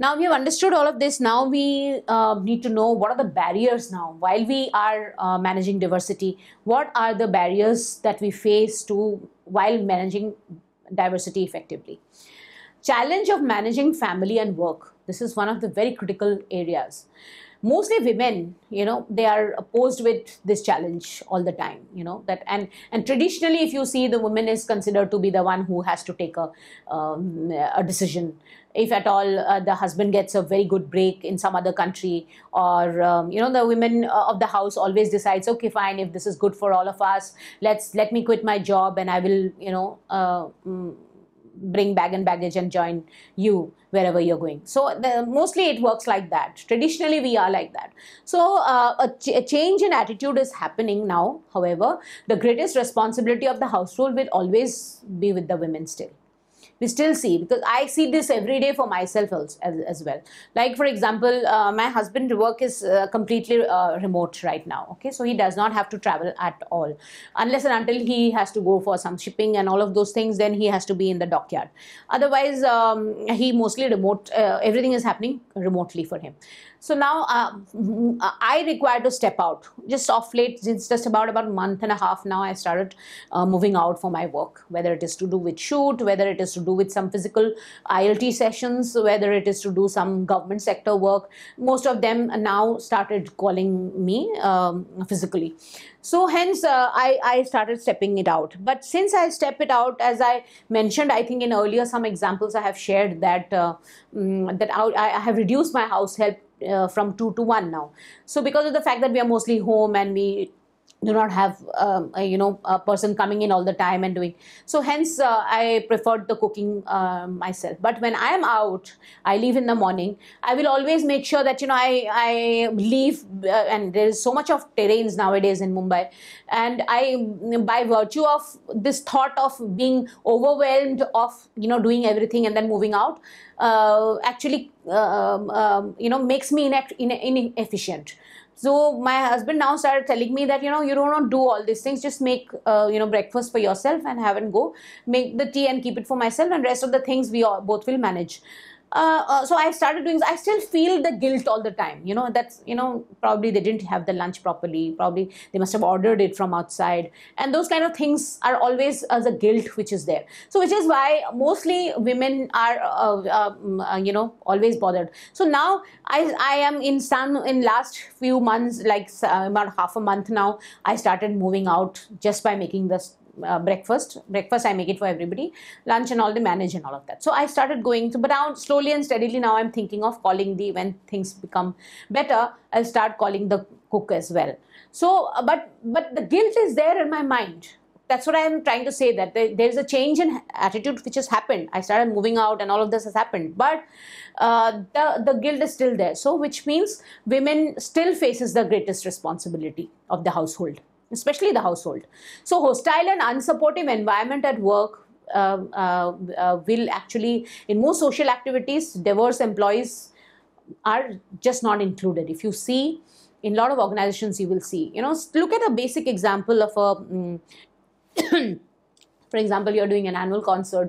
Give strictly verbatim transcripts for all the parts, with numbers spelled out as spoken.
Now we have understood all of this. Now we uh, need to know what are the barriers now while we are uh, managing diversity. What are the barriers that we face to while managing diversity effectively? Challenge of managing family and work. This is one of the very critical areas. Mostly women, you know, they are opposed with this challenge all the time, you know, that and and traditionally, if you see, the woman is considered to be the one who has to take a um, a decision. If at all uh, the husband gets a very good break in some other country, or um, you know, the women of the house always decides, okay, fine, if this is good for all of us, let's let me quit my job and I will, you know, uh, mm, bring bag and baggage and join you wherever you're going. So the, mostly it works like that. Traditionally, we are like that. So uh, a, ch a change in attitude is happening now. However, the greatest responsibility of the household will always be with the women still. We still see, because I see this every day for myself as, as, as well. Like, for example, uh, my husband's work is uh, completely uh, remote right now. Okay, so he does not have to travel at all. Unless and until he has to go for some shipping and all of those things, then he has to be in the dockyard. Otherwise, um, he mostly remote, uh, everything is happening remotely for him. So now uh, I require to step out. Just off late, it's just about, about a month and a half now, I started uh, moving out for my work, whether it is to do with shoot, whether it is to do with some physical I L T sessions, whether it is to do some government sector work. Most of them now started calling me um, physically. So hence uh, I, I started stepping it out. But since I step it out, as I mentioned, I think in earlier some examples I have shared that, uh, um, that I, I have reduced my house help Uh, from two to one now. So because of the fact that we are mostly home and we do not have um, a, you know, a person coming in all the time and doing, so hence uh, I preferred the cooking uh, myself. But when I am out, I leave in the morning, I will always make sure that, you know, I, I leave uh, and there is so much of terrains nowadays in Mumbai, and I, by virtue of this thought of being overwhelmed of, you know, doing everything and then moving out, uh, actually uh, um, you know, makes me inefficient. So my husband now started telling me that, you know, you don't do all these things, just make, uh, you know, breakfast for yourself and have and go, make the tea and keep it for myself, and rest of the things we all, both will manage. Uh, uh, so I started doing, I still feel the guilt all the time, you know, that's, you know, probably they didn't have the lunch properly, probably they must have ordered it from outside, and those kind of things are always as a guilt which is there. So which is why mostly women are, uh, uh, you know, always bothered. So now I, I am in some, in last few months, like uh, about half a month now, I started moving out just by making this Uh, breakfast. Breakfast I make it for everybody. Lunch and all, they manage and all of that. So I started going to, but now slowly and steadily now I'm thinking of calling the, when things become better, I'll start calling the cook as well. So, uh, but, but the guilt is there in my mind. That's what I'm trying to say, that there, there's a change in attitude which has happened. I started moving out and all of this has happened, but uh, the, the guilt is still there. So which means women still faces the greatest responsibility of the household, especially the household. So hostile and unsupportive environment at work uh, uh, uh, will actually, in most social activities, diverse employees are just not included. If you see, in a lot of organizations, you will see, you know, look at a basic example of a, um, for example, you're doing an annual concert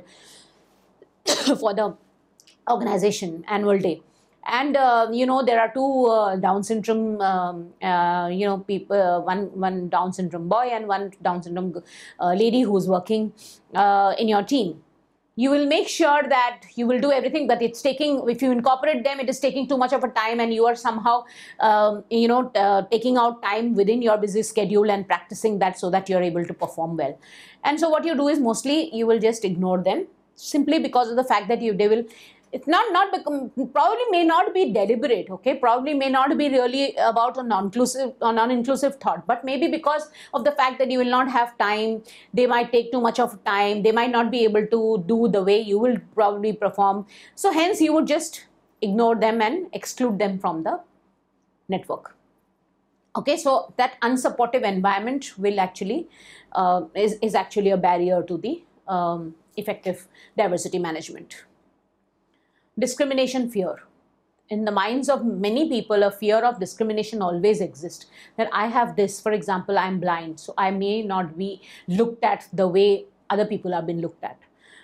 for the organization, annual day. And uh, you know, there are two uh, Down syndrome, um, uh, you know, people, uh, one one Down syndrome boy and one Down syndrome uh, lady who's working uh, in your team. You will make sure that you will do everything, but it's taking, if you incorporate them, it is taking too much of a time, and you are somehow, um, you know, uh, taking out time within your busy schedule and practicing that so that you're able to perform well. And so what you do is mostly you will just ignore them, simply because of the fact that you, they will, it's not, not become, probably may not be deliberate, okay, probably may not be really about a non-inclusive or non-inclusive thought, but maybe because of the fact that you will not have time, they might take too much of time, they might not be able to do the way you will probably perform. So hence you would just ignore them and exclude them from the network. Okay, so that unsupportive environment will actually, uh, is, is actually a barrier to the um, effective diversity management. Discrimination fear. In the minds of many people, a fear of discrimination always exists. That I have this, for example, I'm blind, so I may not be looked at the way other people have been looked at.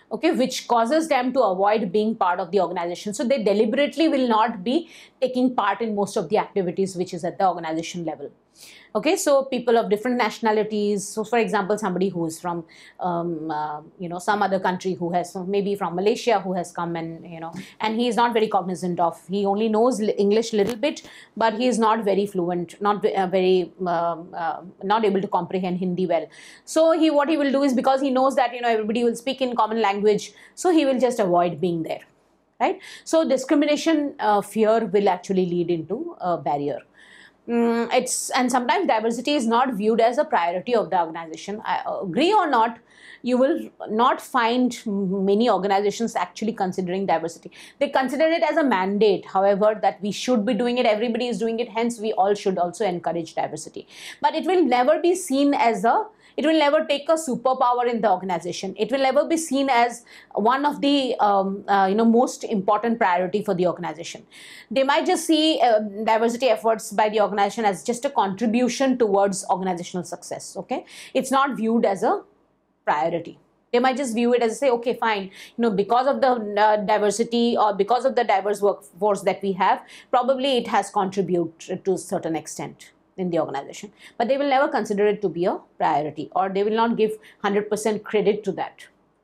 okay, which causes them to avoid being part of the organization. So they deliberately will not be taking part in most of the activities which is at the organization level. Okay, so people of different nationalities. So, for example, somebody who is from, um, uh, you know, some other country, who has maybe from Malaysia, who has come and, you know, and he is not very cognizant of, he only knows English little bit, but he is not very fluent, not uh, very, um, uh, not able to comprehend Hindi well. So he, what he will do is, because he knows that, you know, everybody will speak in common language, so he will just avoid being there, right? So discrimination, uh, fear will actually lead into a barrier. Mm, it's and sometimes diversity is not viewed as a priority of the organization. I agree or not, you will not find many organizations actually considering diversity. They consider it as a mandate, however, that we should be doing it, everybody is doing it, hence we all should also encourage diversity. But it will never be seen as a, it will never take a superpower in the organization. It will never be seen as one of the um, uh, you know most important priority for the organization. They might just see uh, diversity efforts by the organization as just a contribution towards organizational success. Okay, it's not viewed as a priority. They might just view it as, say, okay, fine, you know, because of the uh, diversity or because of the diverse workforce that we have, probably it has contributed to a certain extent in the organization, but they will never consider it to be a priority, or they will not give one hundred percent credit to that.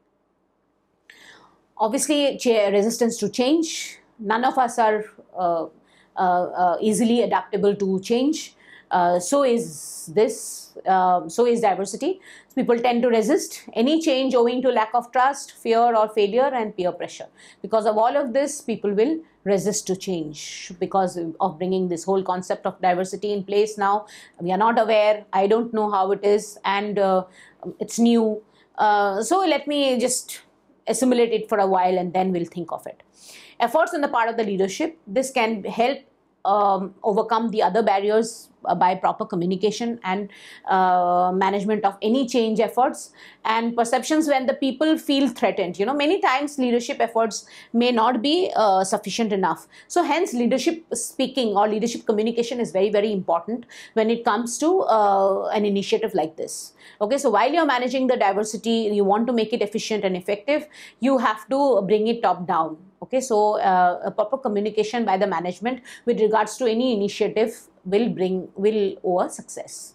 Obviously, resistance to change. None of us are uh, uh, uh, easily adaptable to change. Uh, so is this, uh, so is diversity. People tend to resist any change owing to lack of trust, fear or failure, and peer pressure. Because of all of this, people will resist to change because of bringing this whole concept of diversity in place now. We are not aware, I don't know how it is, and uh, it's new. Uh, so let me just assimilate it for a while and then we'll think of it. Efforts on the part of the leadership, this can help um, overcome the other barriers uh, by proper communication and uh, management of any change efforts and perceptions when the people feel threatened. You know, many times leadership efforts may not be uh, sufficient enough. So hence leadership speaking or leadership communication is very, very important when it comes to uh, an initiative like this. Okay, so while you're managing the diversity, you want to make it efficient and effective, you have to bring it top down. Okay, so uh, a proper communication by the management with regards to any initiative will bring, will owe a success.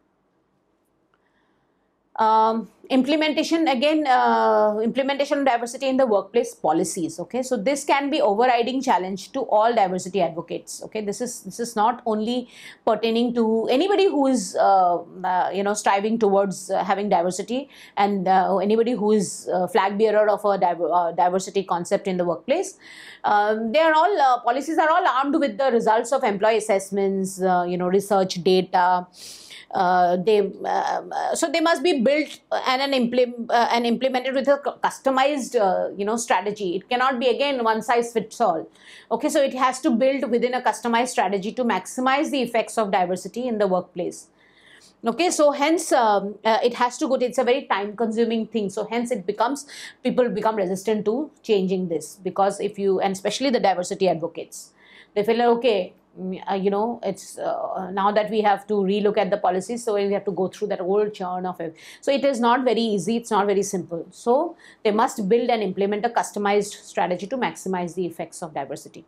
Um, implementation, again, uh, implementation of diversity in the workplace policies. Okay, so this can be overriding challenge to all diversity advocates. Okay, this is this is not only pertaining to anybody who is uh, uh, you know striving towards uh, having diversity, and uh, anybody who is uh, flag bearer of a diver uh, diversity concept in the workplace. Um, they are all uh, policies are all armed with the results of employee assessments, uh, you know, research data. Uh, they uh, so they must be built and and, implement, uh, and implemented with a customized uh, you know strategy. It cannot be again one size fits all. Okay, so it has to build within a customized strategy to maximize the effects of diversity in the workplace. Okay, so hence um, uh, it has to go to, it's a very time consuming thing, so hence it becomes, people become resistant to changing this, because if you, and especially the diversity advocates, they feel like, okay, Uh, you know, it's uh, now that we have to relook at the policies, so we have to go through that whole churn of it. So it is not very easy, it's not very simple. So they must build and implement a customized strategy to maximize the effects of diversity.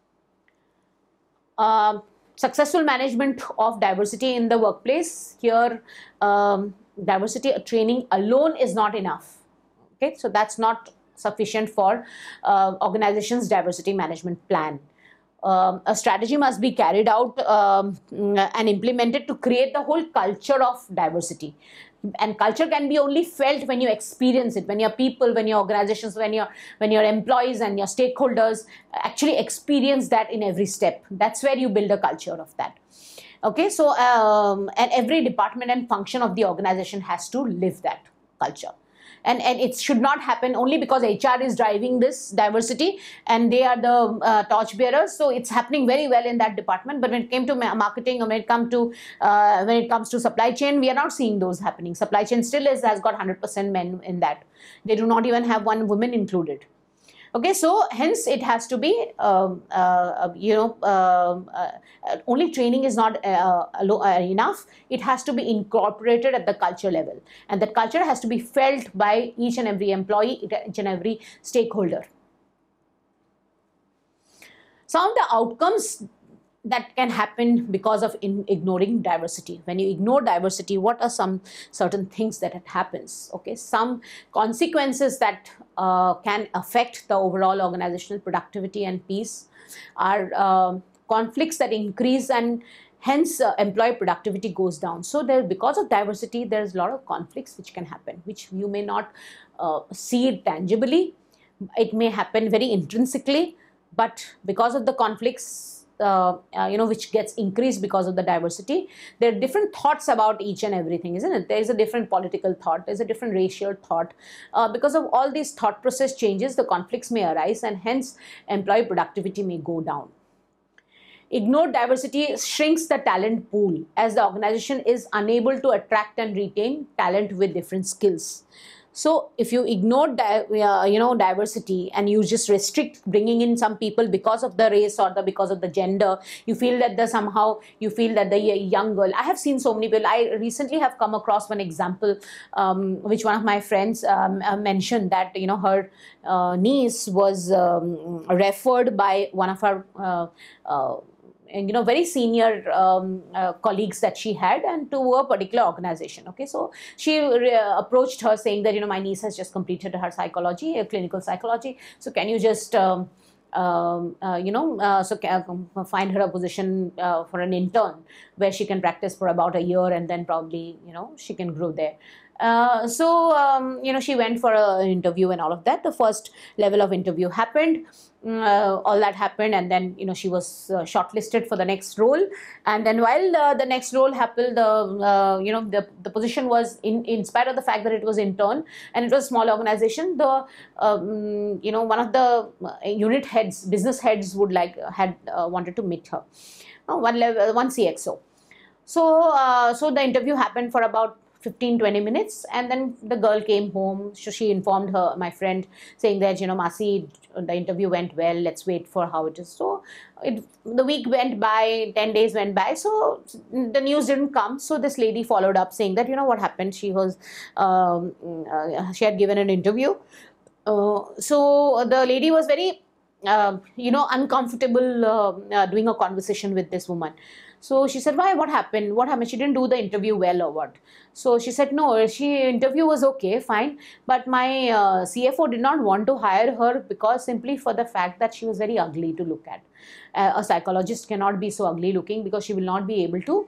Uh, successful management of diversity in the workplace. Here, um, diversity training alone is not enough. Okay, so that's not sufficient for uh, organization's diversity management plan. Um, a strategy must be carried out um, and implemented to create the whole culture of diversity. And culture can be only felt when you experience it, when your people, when your organizations, when your when your employees and your stakeholders actually experience that in every step. That's where you build a culture of that. Okay, so um, and every department and function of the organization has to live that culture. And, and it should not happen only because H R is driving this diversity and they are the uh, torch bearers. So it's happening very well in that department. But when it came to marketing, or when it comes to uh, when it comes to supply chain, we are not seeing those happening. Supply chain still is, has got one hundred percent men in that. They do not even have one woman included. Okay, so hence it has to be, um, uh, you know, uh, uh, only training is not uh, uh, enough. It has to be incorporated at the culture level, and that culture has to be felt by each and every employee, each and every stakeholder. Some of the outcomes that can happen because of in ignoring diversity. When you ignore diversity, what are some certain things that it happens? Okay, some consequences that uh, can affect the overall organizational productivity and peace are uh, conflicts that increase, and hence uh, employee productivity goes down. So there, because of diversity, there's a lot of conflicts which can happen, which you may not uh, see it tangibly. It may happen very intrinsically, but because of the conflicts, uh, uh, you know, which gets increased because of the diversity, there are different thoughts about each and everything, isn't it? There is a different political thought, there's a different racial thought. Uh, because of all these thought process changes, the conflicts may arise, and hence employee productivity may go down. Ignored diversity shrinks the talent pool, as the organization is unable to attract and retain talent with different skills. So if you ignore uh, you know, diversity, and you just restrict bringing in some people because of the race or the because of the gender, you feel that the somehow you feel that the young girl, I have seen so many people. I recently have come across one example, um, which one of my friends um, uh, mentioned, that you know, her uh, niece was um, referred by one of her uh, uh, and, you know, very senior um, uh, colleagues that she had, and to a particular organization. Okay, so she uh, approached her saying that, you know, my niece has just completed her psychology, uh, clinical psychology. So can you just, um, um, uh, you know, uh, so can, uh, find her a position uh, for an intern where she can practice for about a year, and then probably, you know, she can grow there. Uh, so, um, you know, she went for an interview and all of that. The first level of interview happened. Uh, all that happened, and then, you know, she was uh, shortlisted for the next role. And then while uh, the next role happened, the uh, you know, the, the position was, in in spite of the fact that it was intern and it was a small organization, the um, you know, one of the unit heads, business heads, would like had uh, wanted to meet her, uh, one level one C X O. So uh, so the interview happened for about fifteen twenty minutes, and then the girl came home. So she informed her, my friend, saying that, you know, Masi, the interview went well, let's wait for how it is. So it, the week went by, ten days went by, so the news didn't come. So this lady followed up saying that, you know, what happened, she was um, uh, she had given an interview. Uh, so the lady was very uh, you know, uncomfortable uh, uh, doing a conversation with this woman. So she said, why, what happened, what happened, she didn't do the interview well or what? So she said, no, she interview was okay, fine, but my uh, C F O did not want to hire her because simply for the fact that she was very ugly to look at. Uh, a psychologist cannot be so ugly looking, because she will not be able to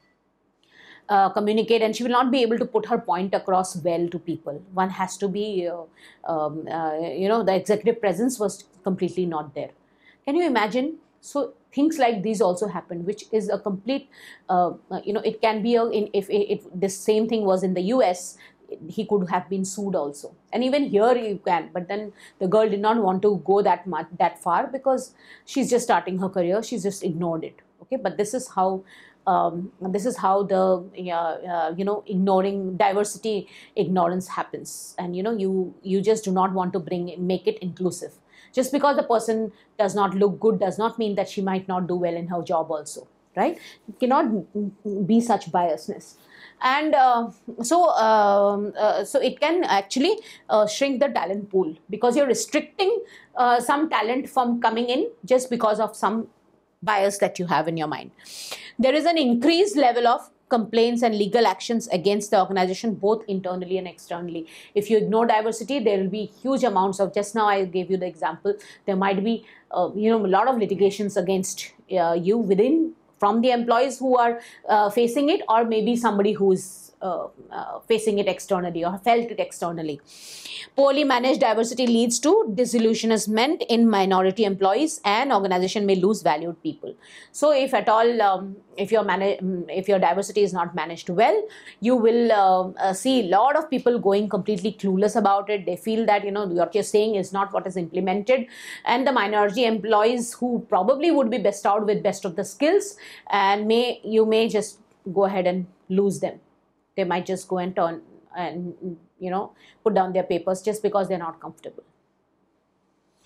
Uh, communicate, and she will not be able to put her point across well to people. One has to be, uh, um, uh, you know, the executive presence was completely not there. Can you imagine? So things like these also happen, which is a complete, uh, you know, it can be a, in, if, if this same thing was in the U S, he could have been sued also. And even here you can, but then the girl did not want to go that much, that far, because she's just starting her career. She's just ignored it. Okay, but this is how Um, this is how the uh, uh, you know, ignoring diversity, ignorance happens. And you know, you you just do not want to bring it, make it inclusive. Just because the person does not look good does not mean that she might not do well in her job also, right? It cannot be such biasness. And uh, so um, uh, so it can actually uh, shrink the talent pool, because you're restricting uh, some talent from coming in just because of some bias that you have in your mind. There is an increased level of complaints and legal actions against the organization, both internally and externally. If you ignore diversity, there will be huge amounts of, just now I gave you the example, there might be uh, you know, a lot of litigations against uh, you within, from the employees who are uh, facing it, or maybe somebody who is uh, uh, facing it externally or felt it externally. Poorly managed diversity leads to disillusionment in minority employees, and organization may lose valued people. So if at all, um, if your if your diversity is not managed well, you will uh, uh, see a lot of people going completely clueless about it. They feel that, you know, what you're saying is not what is implemented, and the minority employees who probably would be best out with best of the skills, and may you may just go ahead and lose them. They might just go and turn and, you know, put down their papers just because they're not comfortable.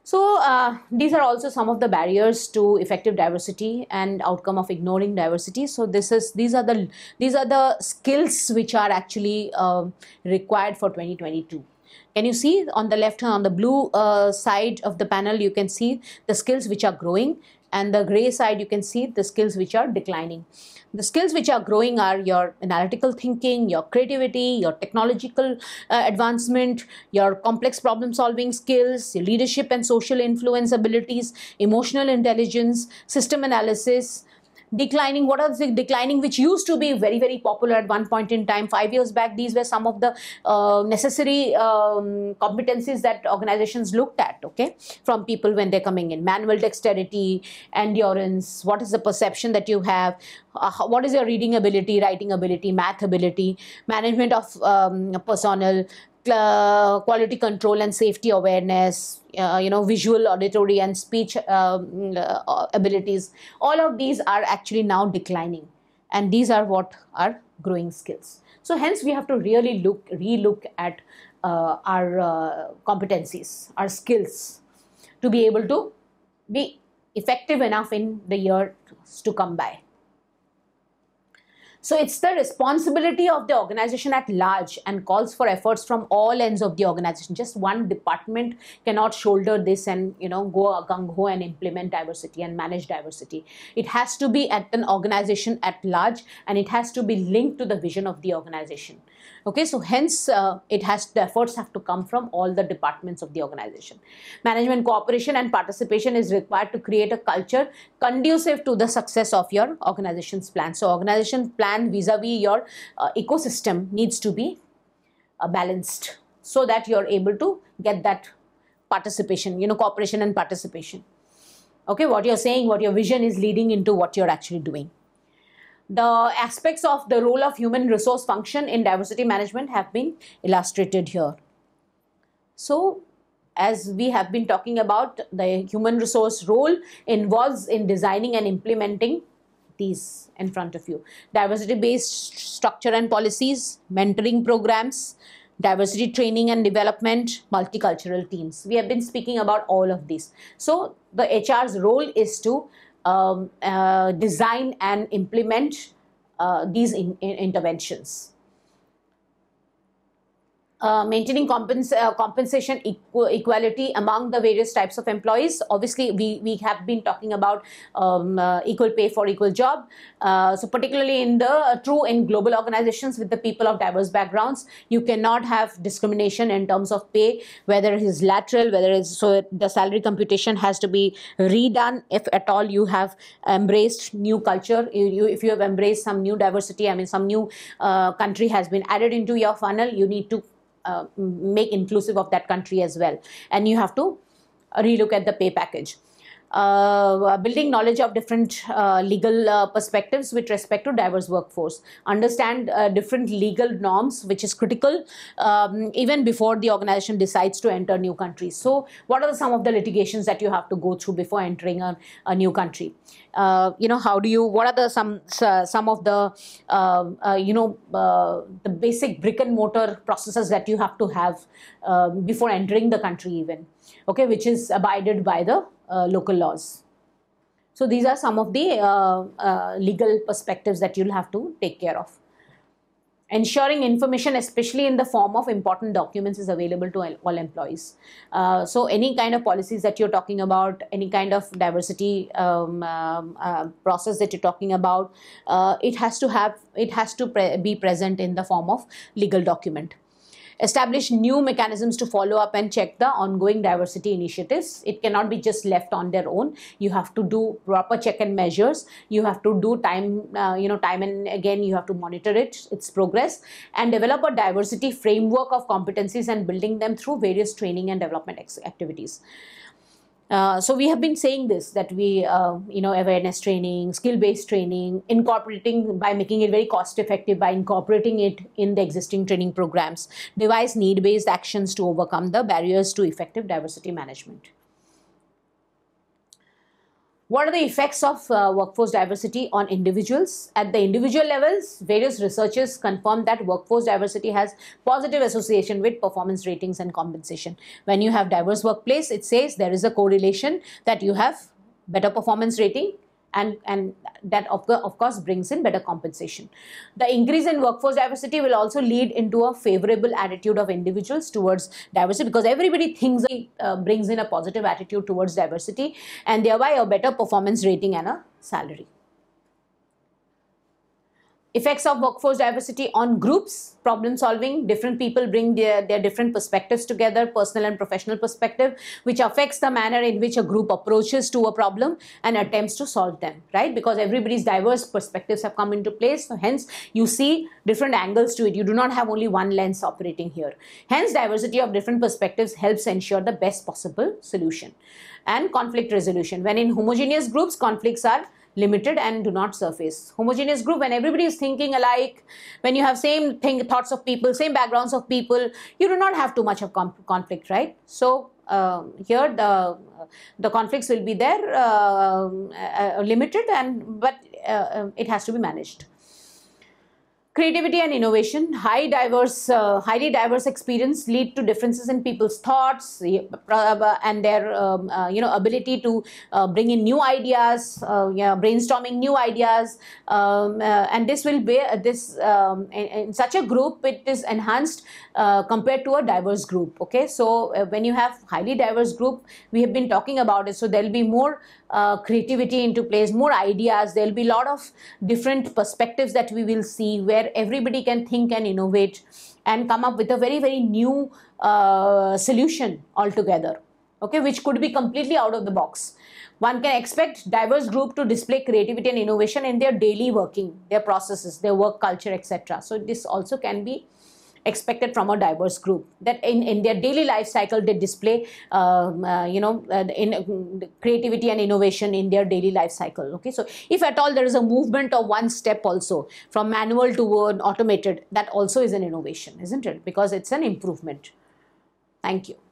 So uh, these are also some of the barriers to effective diversity and outcome of ignoring diversity. So this is these are the these are the skills which are actually uh, required for twenty twenty-two. Can you see on the left, on the blue uh, side of the panel, you can see the skills which are growing, and the gray side you can see the skills which are declining. The skills which are growing are your analytical thinking, your creativity, your technological uh, advancement, your complex problem solving skills, your leadership and social influence abilities, emotional intelligence, system analysis. Declining, what are the declining, which used to be very very popular at one point in time five years back? These were some of the uh, necessary um, competencies that organizations looked at, okay, from people when they're coming in. Manual dexterity, endurance, what is the perception that you have, uh, what is your reading ability, writing ability, math ability, management of um, personnel, Uh, quality control and safety awareness, uh, you know, visual, auditory and speech um, uh, abilities. All of these are actually now declining, and these are what are growing skills. So hence we have to really look re-look at uh, our uh, competencies, our skills, to be able to be effective enough in the years to come by. So it's the responsibility of the organization at large and calls for efforts from all ends of the organization. Just one department cannot shoulder this and, you know, go gung-ho and implement diversity and manage diversity. It has to be at an organization at large, and it has to be linked to the vision of the organization. Okay, so hence uh, it has the efforts have to come from all the departments of the organization. Management cooperation and participation is required to create a culture conducive to the success of your organization's plan. So organization plan vis-a-vis your uh, ecosystem needs to be uh, balanced, so that you're able to get that participation, you know, cooperation and participation. Okay, what you're saying, what your vision is leading into what you're actually doing. The aspects of the role of human resource function in diversity management have been illustrated here. So as we have been talking about, the human resource role involves in designing and implementing these in front of you: diversity based structure and policies, mentoring programs, diversity training and development, multicultural teams. We have been speaking about all of these. So the H R's role is to Um, uh, design and implement uh, these in, in interventions. Uh, maintaining compens uh, compensation equ equality among the various types of employees. Obviously, we, we have been talking about um, uh, equal pay for equal job. Uh, so particularly in the uh, true in global organizations with the people of diverse backgrounds, you cannot have discrimination in terms of pay, whether it is lateral, whether it's, so the salary computation has to be redone if at all you have embraced new culture. You, you, if you have embraced some new diversity, I mean some new uh, country has been added into your funnel, you need to Uh, make inclusive of that country as well, and you have to relook at the pay package. Uh, building knowledge of different uh, legal uh, perspectives with respect to diverse workforce. Understand uh, different legal norms, which is critical um, even before the organization decides to enter new countries. So what are some of the litigations that you have to go through before entering a, a new country? Uh, you know, how do you, what are the some uh, some of the uh, uh, you know uh, the basic brick and mortar processes that you have to have uh, before entering the country even, okay, which is abided by the uh, local laws. So these are some of the uh, uh, legal perspectives that you'll have to take care of. Ensuring information, especially in the form of important documents, is available to all employees. Uh, so any kind of policies that you're talking about, any kind of diversity um, um, uh, process that you're talking about, uh, it has to have, it has to pre be present in the form of legal document. Establish new mechanisms to follow up and check the ongoing diversity initiatives. It cannot be just left on their own. You have to do proper check and measures. You have to do time, uh, you know, time and again, you have to monitor it, its progress, and develop a diversity framework of competencies and building them through various training and development activities. Uh, so we have been saying this, that we, uh, you know, awareness training, skill-based training, incorporating by making it very cost-effective, by incorporating it in the existing training programs, devise need-based actions to overcome the barriers to effective diversity management. What are the effects of uh, workforce diversity on individuals? At the individual levels, various researchers confirm that workforce diversity has positive association with performance ratings and compensation. When you have diverse workplace, it says there is a correlation that you have better performance rating, and, and that of, of course brings in better compensation. The increase in workforce diversity will also lead into a favorable attitude of individuals towards diversity, because everybody thinks it uh, brings in a positive attitude towards diversity, and thereby a better performance rating and a salary. Effects of workforce diversity on groups, problem solving. Different people bring their, their different perspectives together, personal and professional perspective, which affects the manner in which a group approaches to a problem and attempts to solve them, right? Because everybody's diverse perspectives have come into place. So hence, you see different angles to it. You do not have only one lens operating here. Hence, diversity of different perspectives helps ensure the best possible solution. And conflict resolution. When in homogeneous groups, conflicts are limited and do not surface. Homogeneous group, when everybody is thinking alike, when you have same thing, thoughts of people, same backgrounds of people, you do not have too much of conflict, right? So uh, here the uh, the conflicts will be there, uh, uh, limited, and but uh, it has to be managed. Creativity and innovation. High diverse, uh, highly diverse experience lead to differences in people's thoughts and their um, uh, you know ability to uh, bring in new ideas, uh, yeah, brainstorming new ideas, um, uh, and this will be uh, this um, in, in such a group it is enhanced uh, compared to a diverse group. Okay, so uh, when you have highly diverse group, we have been talking about it. So there will be more uh, creativity into place, more ideas. There will be a lot of different perspectives that we will see where everybody can think and innovate and come up with a very, very new uh, solution altogether, okay, which could be completely out of the box. One can expect diverse group to display creativity and innovation in their daily working, their processes, their work culture, et cetera. So this also can be expected from a diverse group, that in, in their daily life cycle they display um, uh, you know uh, in uh, creativity and innovation in their daily life cycle. Okay, so if at all there is a movement of one step also from manual to automated, that also is an innovation, isn't it? Because it's an improvement. Thank you.